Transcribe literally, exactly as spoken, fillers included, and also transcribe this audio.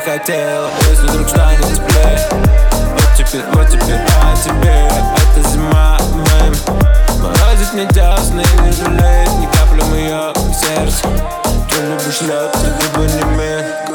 хотел, если вдруг станет теплее. Вот теперь, вот теперь о тебе. Это зима, мэм. Морозит мне тесны, не жалеет ни капли моё сердце. Ты любишь лед, ты губы не мир.